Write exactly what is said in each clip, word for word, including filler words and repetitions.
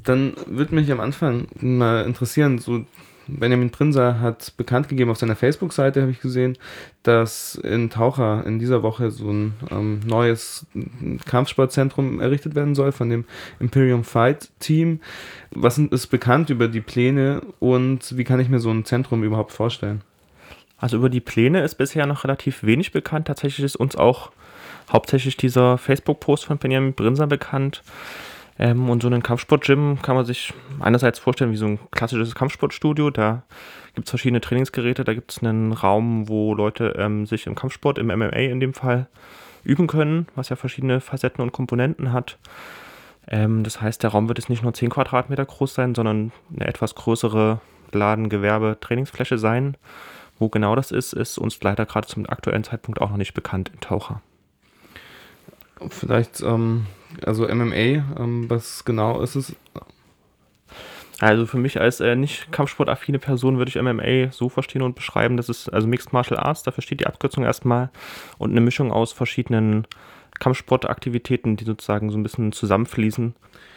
Dann würde mich am Anfang mal interessieren, so Benjamin Prinzer hat bekannt gegeben auf seiner Facebook-Seite, habe ich gesehen, dass in Taucher in dieser Woche so ein ähm, neues Kampfsportzentrum errichtet werden soll von dem Imperium Fight Team. Was ist bekannt über die Pläne und wie kann ich mir so ein Zentrum überhaupt vorstellen? Also über die Pläne ist bisher noch relativ wenig bekannt. Tatsächlich ist uns auch hauptsächlich dieser Facebook-Post von Benjamin Prinzer bekannt. Ähm, und so ein Kampfsport-Gym kann man sich einerseits vorstellen wie so ein klassisches Kampfsportstudio. Da gibt es verschiedene Trainingsgeräte, da gibt es einen Raum, wo Leute ähm, sich im Kampfsport, im M M A in dem Fall, üben können, was ja verschiedene Facetten und Komponenten hat. Ähm, das heißt, der Raum wird jetzt nicht nur zehn Quadratmeter groß sein, sondern eine etwas größere Laden-Gewerbe-Trainingsfläche sein. Wo genau das ist, ist uns leider gerade zum aktuellen Zeitpunkt auch noch nicht bekannt in Taucher. Vielleicht, ähm, also M M A, ähm, was genau ist es? Also für mich als äh, nicht kampfsportaffine Person würde ich M M A so verstehen und beschreiben, das ist also Mixed Martial Arts, dafür steht die Abkürzung erstmal, und eine Mischung aus verschiedenen Kampfsportaktivitäten, die sozusagen so ein bisschen zusammenfließen.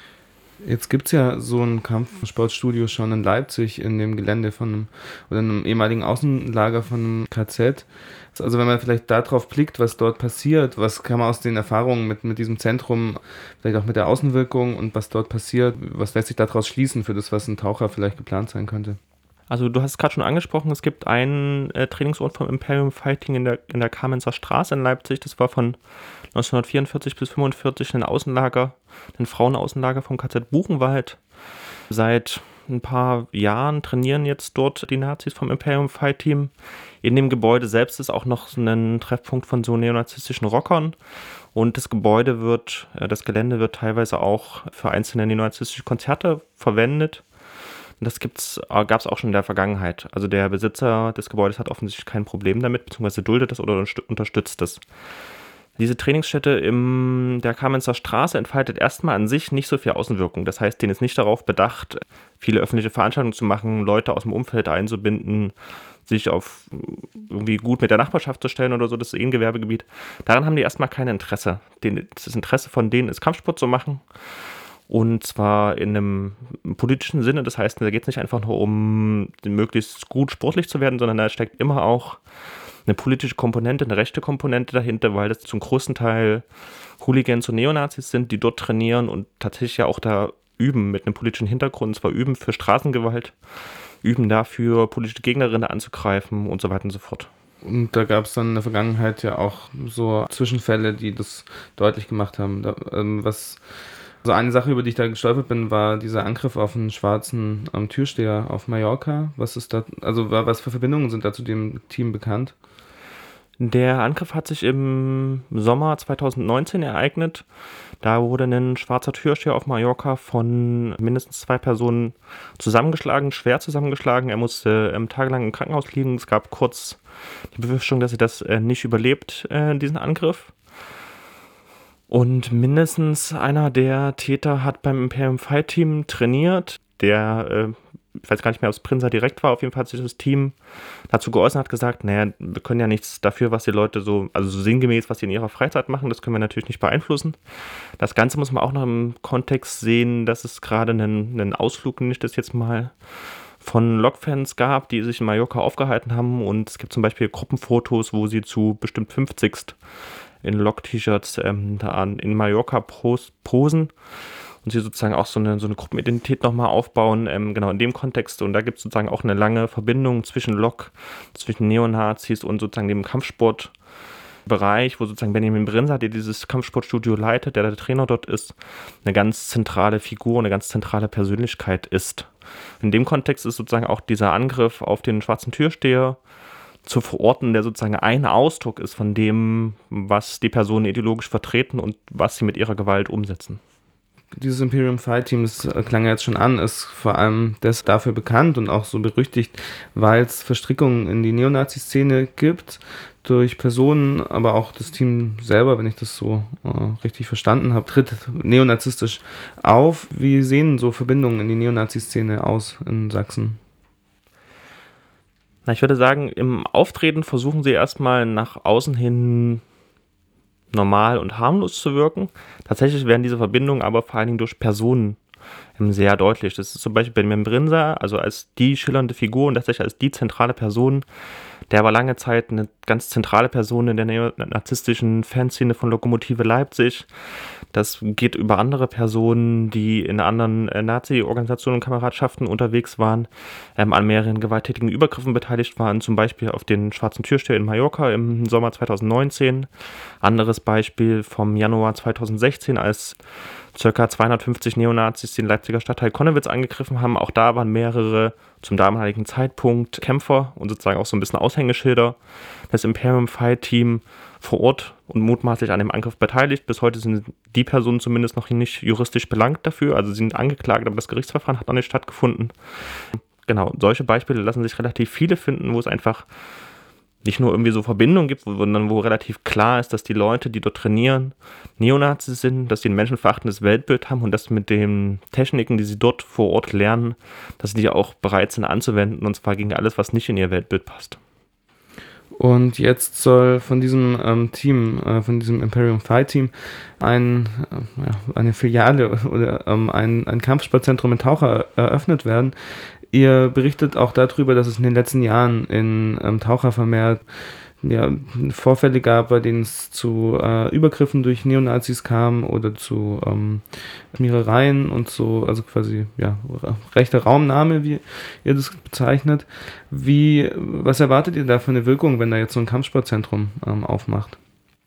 Jetzt gibt es ja so ein Kampfsportstudio schon in Leipzig in dem Gelände von einem, oder einem ehemaligen Außenlager von einem K Z. Also wenn man vielleicht darauf blickt, was dort passiert, was kann man aus den Erfahrungen mit, mit diesem Zentrum, vielleicht auch mit der Außenwirkung und was dort passiert, was lässt sich daraus schließen für das, was ein Taucher vielleicht geplant sein könnte? Also du hast es gerade schon angesprochen, es gibt einen äh, Trainingsort vom Imperium Fighting in der, in der Kamenzer Straße in Leipzig. Das war von neunzehnhundertvierundvierzig bis fünfundvierzig ein Außenlager, ein Frauenaußenlager vom K Z Buchenwald. Seit ein paar Jahren trainieren jetzt dort die Nazis vom Imperium Fight Team. In dem Gebäude selbst ist auch noch ein Treffpunkt von so neonazistischen Rockern. Und das Gebäude wird, äh, das Gelände wird teilweise auch für einzelne neonazistische Konzerte verwendet. Und das gibt's, gab es auch schon in der Vergangenheit. Also der Besitzer des Gebäudes hat offensichtlich kein Problem damit, beziehungsweise duldet das oder unterstützt das. Diese Trainingsstätte in der Kamenzer Straße entfaltet erstmal an sich nicht so viel Außenwirkung. Das heißt, denen ist nicht darauf bedacht, viele öffentliche Veranstaltungen zu machen, Leute aus dem Umfeld einzubinden, sich auf irgendwie gut mit der Nachbarschaft zu stellen oder so, das ist eh ein Gewerbegebiet. Daran haben die erstmal kein Interesse. Das Interesse von denen ist, Kampfsport zu machen. Und zwar in einem politischen Sinne, das heißt, da geht es nicht einfach nur um möglichst gut sportlich zu werden, sondern da steckt immer auch eine politische Komponente, eine rechte Komponente dahinter, weil das zum größten Teil Hooligans und Neonazis sind, die dort trainieren und tatsächlich ja auch da üben mit einem politischen Hintergrund, und zwar üben für Straßengewalt, üben dafür, politische Gegnerinnen anzugreifen und so weiter und so fort. Und da gab es dann in der Vergangenheit ja auch so Zwischenfälle, die das deutlich gemacht haben. Da, ähm, was Also eine Sache, über die ich da gestolpert bin, war dieser Angriff auf einen schwarzen ähm, Türsteher auf Mallorca. Was ist da, also was für Verbindungen sind da zu dem Team bekannt? Der Angriff hat sich im Sommer zweitausendneunzehn ereignet. Da wurde ein schwarzer Türsteher auf Mallorca von mindestens zwei Personen zusammengeschlagen, schwer zusammengeschlagen. Er musste ähm, tagelang im Krankenhaus liegen. Es gab kurz die Befürchtung, dass er das äh, nicht überlebt, äh, diesen Angriff. Und mindestens einer der Täter hat beim Imperium Fight Team trainiert. Der, äh, ich weiß gar nicht mehr, ob es Prinzer direkt war, auf jeden Fall hat sich das Team dazu geäußert und hat gesagt, naja, wir können ja nichts dafür, was die Leute so, also so sinngemäß, was sie in ihrer Freizeit machen, das können wir natürlich nicht beeinflussen. Das Ganze muss man auch noch im Kontext sehen, dass es gerade einen, einen Ausflug, nenne ich das jetzt mal, von Lokfans gab, die sich in Mallorca aufgehalten haben, und es gibt zum Beispiel Gruppenfotos, wo sie zu bestimmt fünfzig in Lok-T-Shirts ähm, da in Mallorca pos- posen und sie sozusagen auch so eine, so eine Gruppenidentität nochmal aufbauen, ähm, genau in dem Kontext. Und da gibt es sozusagen auch eine lange Verbindung zwischen Lok, zwischen Neonazis und sozusagen dem Kampfsportbereich, wo sozusagen Benjamin Prinzer, der dieses Kampfsportstudio leitet, der der Trainer dort ist, eine ganz zentrale Figur, eine ganz zentrale Persönlichkeit ist. In dem Kontext ist sozusagen auch dieser Angriff auf den schwarzen Türsteher zu verorten, der sozusagen ein Ausdruck ist von dem, was die Personen ideologisch vertreten und was sie mit ihrer Gewalt umsetzen. Dieses Imperium Fight Team, das klang ja jetzt schon an, ist vor allem das dafür bekannt und auch so berüchtigt, weil es Verstrickungen in die Neonazi-Szene gibt durch Personen, aber auch das Team selber, wenn ich das so äh, richtig verstanden habe, tritt neonazistisch auf. Wie sehen so Verbindungen in die Neonazi-Szene aus in Sachsen? Na, ich würde sagen, im Auftreten versuchen sie erstmal nach außen hin normal und harmlos zu wirken. Tatsächlich werden diese Verbindungen aber vor allen Dingen durch Personen ähm, sehr deutlich. Das ist zum Beispiel Benjamin Brinzer, also als die schillernde Figur und tatsächlich als die zentrale Person. Der war lange Zeit eine ganz zentrale Person in der neonazistischen Fanszene von Lokomotive Leipzig. Das geht über andere Personen, die in anderen äh, Nazi-Organisationen und Kameradschaften unterwegs waren, ähm, an mehreren gewalttätigen Übergriffen beteiligt waren, zum Beispiel auf den Schwarzen Türsteher in Mallorca im Sommer zweitausendneunzehn. Anderes Beispiel vom Januar zweitausendsechzehn, als ca. zweihundertfünfzig Neonazis den Leipziger Stadtteil Connewitz angegriffen haben. Auch da waren mehrere zum damaligen Zeitpunkt Kämpfer und sozusagen auch so ein bisschen Aushängeschilder des Imperium Fight Team vor Ort und mutmaßlich an dem Angriff beteiligt. Bis heute sind die Personen zumindest noch nicht juristisch belangt dafür. Also sie sind angeklagt, aber das Gerichtsverfahren hat noch nicht stattgefunden. Genau, solche Beispiele lassen sich relativ viele finden, wo es einfach nicht nur irgendwie so Verbindungen gibt, sondern wo relativ klar ist, dass die Leute, die dort trainieren, Neonazis sind, dass sie ein menschenverachtendes Weltbild haben und dass mit den Techniken, die sie dort vor Ort lernen, dass sie die auch bereit sind anzuwenden, und zwar gegen alles, was nicht in ihr Weltbild passt. Und jetzt soll von diesem ähm, Team, äh, von diesem Imperium Fight Team, ein, äh, ja, eine Filiale oder ähm, ein, ein Kampfsportzentrum in Taucher eröffnet werden. Ihr berichtet auch darüber, dass es in den letzten Jahren in ähm, Taucher vermehrt ja, Vorfälle gab, bei denen es zu äh, Übergriffen durch Neonazis kam oder zu ähm, Schmierereien und so, also quasi ja, rechte Raumnahme, wie ihr das bezeichnet. Wie, was erwartet ihr da für eine Wirkung, wenn da jetzt so ein Kampfsportzentrum ähm, aufmacht?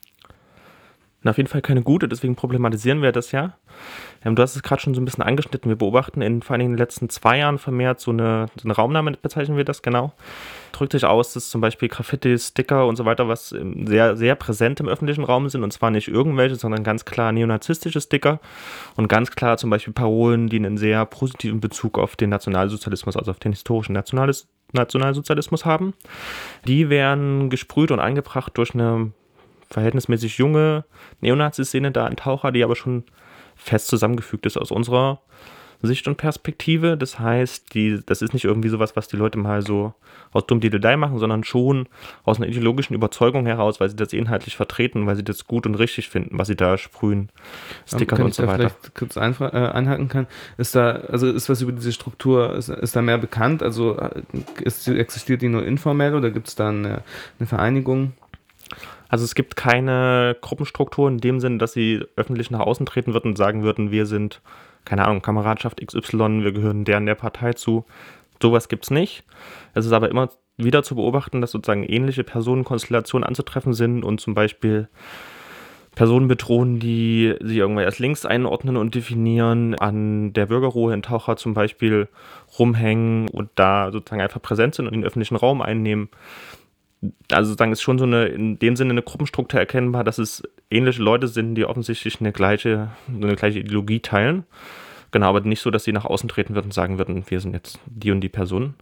Na, auf jeden Fall keine gute, deswegen problematisieren wir das ja. Ähm, du hast es gerade schon so ein bisschen angeschnitten. Wir beobachten in vor allem in den letzten zwei Jahren vermehrt so eine, so eine Raumnahme, bezeichnen wir das genau. Drückt sich aus, dass zum Beispiel Graffiti, Sticker und so weiter, was sehr, sehr präsent im öffentlichen Raum sind, und zwar nicht irgendwelche, sondern ganz klar neonazistische Sticker und ganz klar zum Beispiel Parolen, die einen sehr positiven Bezug auf den Nationalsozialismus, also auf den historischen Nationalis- Nationalsozialismus haben. Die werden gesprüht und angebracht durch eine verhältnismäßig junge Neonazi-Szene da in Taucher, die aber schon fest zusammengefügt ist aus unserer Sicht und Perspektive. Das heißt, die, das ist nicht irgendwie sowas, was die Leute mal so aus Dummdidelei machen, sondern schon aus einer ideologischen Überzeugung heraus, weil sie das inhaltlich vertreten, weil sie das gut und richtig finden, was sie da sprühen, Stickern ähm, und so weiter. Vielleicht kurz einfra- äh, einhaken kann, ist da, also ist was über diese Struktur, ist, ist da mehr bekannt? Also ist, existiert die nur informell oder gibt es da eine, eine Vereinigung? Also es gibt keine Gruppenstruktur in dem Sinne, dass sie öffentlich nach außen treten würden und sagen würden, wir sind, keine Ahnung, Kameradschaft X Y, wir gehören der und der Partei zu. Sowas gibt es nicht. Es ist aber immer wieder zu beobachten, dass sozusagen ähnliche Personenkonstellationen anzutreffen sind und zum Beispiel Personen bedrohen, die sich irgendwann als links einordnen und definieren, an der Bürgerruhe in Taucher zum Beispiel rumhängen und da sozusagen einfach präsent sind und den öffentlichen Raum einnehmen. Also sozusagen ist schon so eine, in dem Sinne eine Gruppenstruktur erkennbar, dass es ähnliche Leute sind, die offensichtlich eine gleiche, eine gleiche Ideologie teilen. Genau, aber nicht so, dass sie nach außen treten würden und sagen würden, wir sind jetzt die und die Personen.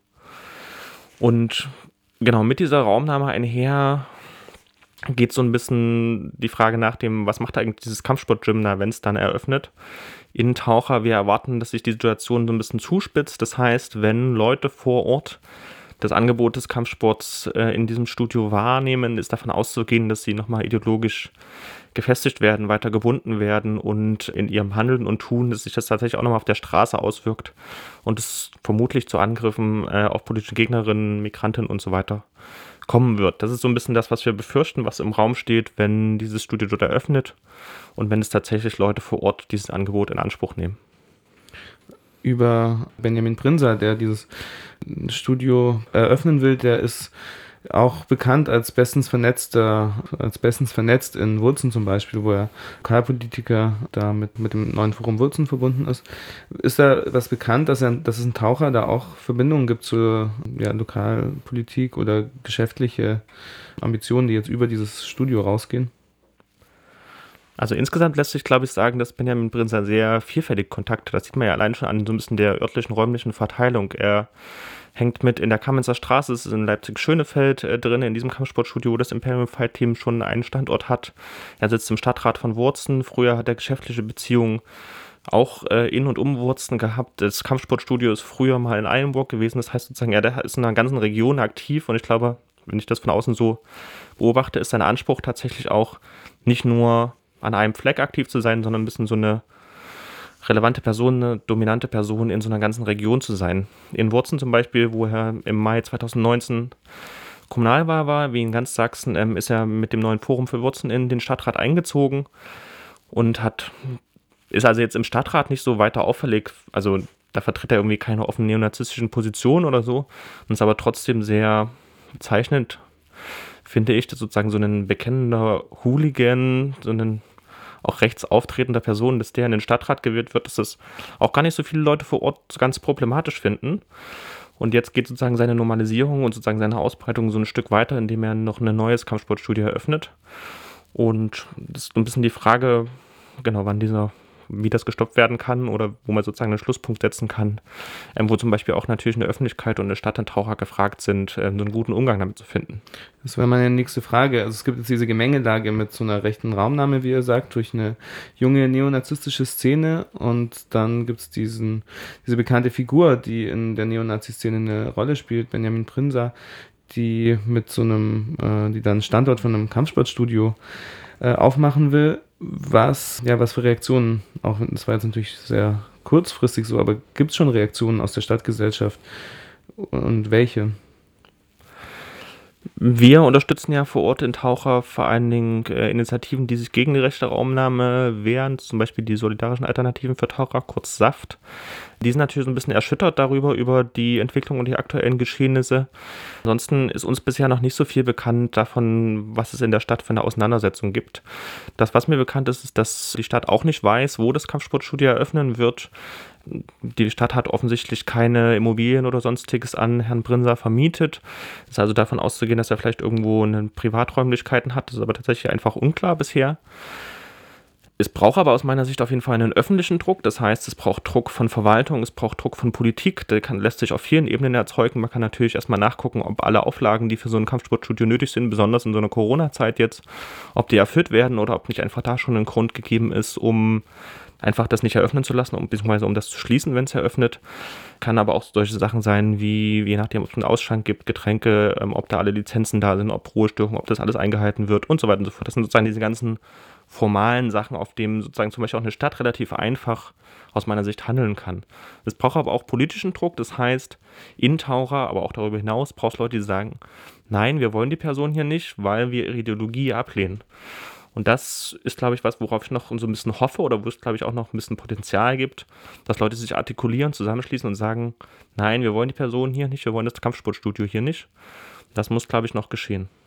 Und genau, mit dieser Raumnahme einher geht so ein bisschen die Frage nach dem, was macht eigentlich dieses Kampfsportgym da, wenn es dann eröffnet. In Taucher, wir erwarten, dass sich die Situation so ein bisschen zuspitzt. Das heißt, wenn Leute vor Ort das Angebot des Kampfsports äh, in diesem Studio wahrnehmen, ist davon auszugehen, dass sie nochmal ideologisch gefestigt werden, weiter gebunden werden und in ihrem Handeln und Tun, dass sich das tatsächlich auch nochmal auf der Straße auswirkt und es vermutlich zu Angriffen äh, auf politische Gegnerinnen, Migrantinnen und so weiter kommen wird. Das ist so ein bisschen das, was wir befürchten, was im Raum steht, wenn dieses Studio dort eröffnet und wenn es tatsächlich Leute vor Ort dieses Angebot in Anspruch nehmen. Über Benjamin Brinzer, der dieses Studio eröffnen will, der ist auch bekannt als bestens vernetzter, als bestens vernetzt in Wurzen zum Beispiel, wo er Lokalpolitiker da mit, mit dem neuen Forum Wurzen verbunden ist. Ist da was bekannt, dass, er, dass es ein Taucher da auch Verbindungen gibt zur ja, Lokalpolitik oder geschäftliche Ambitionen, die jetzt über dieses Studio rausgehen? Also insgesamt lässt sich, glaube ich, sagen, dass Benjamin Brinzer sehr vielfältig Kontakte, das sieht man ja allein schon an so ein bisschen der örtlichen räumlichen Verteilung. Er hängt mit in der Kamenzer Straße, es ist in Leipzig-Schönefeld äh, drin, in diesem Kampfsportstudio, wo das Imperium Fight Team schon einen Standort hat. Er sitzt im Stadtrat von Wurzen, früher hat er geschäftliche Beziehungen auch äh, in und um Wurzen gehabt. Das Kampfsportstudio ist früher mal in Eilenburg gewesen, das heißt sozusagen, er ist in einer ganzen Region aktiv und ich glaube, wenn ich das von außen so beobachte, ist sein Anspruch tatsächlich auch nicht nur an einem Fleck aktiv zu sein, sondern ein bisschen so eine relevante Person, eine dominante Person in so einer ganzen Region zu sein. In Wurzen zum Beispiel, wo er im Mai zweitausendneunzehn Kommunalwahl war, wie in ganz Sachsen, ähm, ist er mit dem neuen Forum für Wurzen in den Stadtrat eingezogen und hat, ist also jetzt im Stadtrat nicht so weiter auffällig, also da vertritt er irgendwie keine offen neonazistischen Positionen oder so, und ist aber trotzdem sehr bezeichnend, finde ich, dass sozusagen so ein bekennender Hooligan, so ein auch rechts auftretender Person, dass der in den Stadtrat gewählt wird, dass das auch gar nicht so viele Leute vor Ort so ganz problematisch finden. Und jetzt geht sozusagen seine Normalisierung und sozusagen seine Ausbreitung so ein Stück weiter, indem er noch ein neues Kampfsportstudio eröffnet. Und das ist ein bisschen die Frage, genau, wann dieser, wie das gestoppt werden kann oder wo man sozusagen einen Schlusspunkt setzen kann, ähm, wo zum Beispiel auch natürlich eine Öffentlichkeit und eine Stadt und Taucher gefragt sind, ähm, so einen guten Umgang damit zu finden. Das wäre meine nächste Frage. Also es gibt jetzt diese Gemengelage mit so einer rechten Raumnahme, wie ihr sagt, durch eine junge neonazistische Szene, und dann gibt es diesen diese bekannte Figur, die in der Neonazi-Szene eine Rolle spielt, Benjamin Prinzer, die mit so einem, äh, die dann Standort von einem Kampfsportstudio äh, aufmachen will. Was, ja, was für Reaktionen, auch das war jetzt natürlich sehr kurzfristig so, aber gibt es schon Reaktionen aus der Stadtgesellschaft, und welche? Wir unterstützen ja vor Ort in Taucher vor allen Dingen äh, Initiativen, die sich gegen die rechte Raumnahme wehren, zum Beispiel die Solidarischen Alternativen für Taucher, kurz SAFT. Die sind natürlich so ein bisschen erschüttert darüber, über die Entwicklung und die aktuellen Geschehnisse. Ansonsten ist uns bisher noch nicht so viel bekannt davon, was es in der Stadt für eine Auseinandersetzung gibt. Das, was mir bekannt ist, ist, dass die Stadt auch nicht weiß, wo das Kampfsportstudio eröffnen wird. Die Stadt hat offensichtlich keine Immobilien oder sonstiges an Herrn Prinzer vermietet. Es ist also davon auszugehen, dass er vielleicht irgendwo eine Privaträumlichkeiten hat. Das ist aber tatsächlich einfach unklar bisher. Es braucht aber aus meiner Sicht auf jeden Fall einen öffentlichen Druck. Das heißt, es braucht Druck von Verwaltung, es braucht Druck von Politik. Der kann, lässt sich auf vielen Ebenen erzeugen. Man kann natürlich erstmal nachgucken, ob alle Auflagen, die für so ein Kampfsportstudio nötig sind, besonders in so einer Corona-Zeit jetzt, ob die erfüllt werden oder ob nicht einfach da schon ein Grund gegeben ist, um einfach das nicht eröffnen zu lassen, um, beziehungsweise um das zu schließen, wenn es eröffnet. Kann aber auch solche Sachen sein, wie je nachdem, ob es einen Ausschank gibt, Getränke, ähm, ob da alle Lizenzen da sind, ob Ruhestörungen, ob das alles eingehalten wird und so weiter und so fort. Das sind sozusagen diese ganzen formalen Sachen, auf denen sozusagen zum Beispiel auch eine Stadt relativ einfach aus meiner Sicht handeln kann. Es braucht aber auch politischen Druck, das heißt, in Taucher, aber auch darüber hinaus, braucht es Leute, die sagen, nein, wir wollen die Person hier nicht, weil wir ihre Ideologie ablehnen. Und das ist, glaube ich, was, worauf ich noch so ein bisschen hoffe oder wo es, glaube ich, auch noch ein bisschen Potenzial gibt, dass Leute sich artikulieren, zusammenschließen und sagen, nein, wir wollen die Person hier nicht, wir wollen das Kampfsportstudio hier nicht. Das muss, glaube ich, noch geschehen.